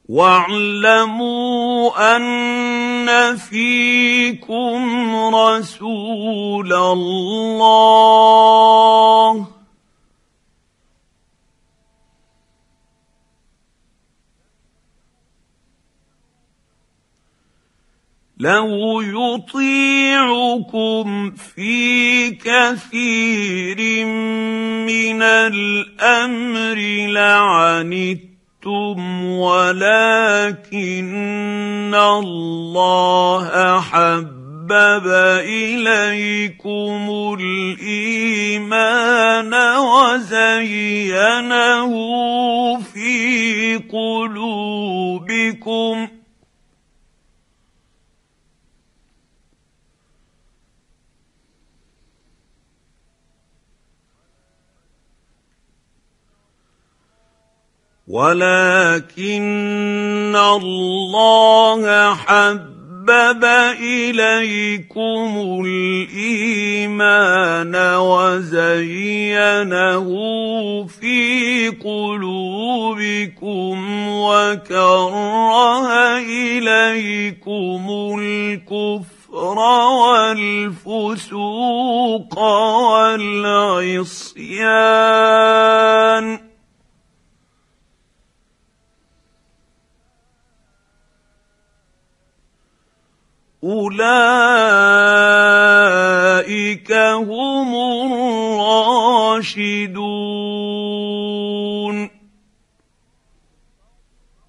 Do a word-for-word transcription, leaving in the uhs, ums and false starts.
واعلموا أن فيكم رسول الله لو يطيعكم في كثير من الأمر لعنتم ولكن الله حبب إليكم الإيمان وزينه في قلوبكم ولكن الله حبب إليكم الإيمان وزينه في قلوبكم وكره إليكم الكفر والفسوق والعصيان أولئك هم الراشدون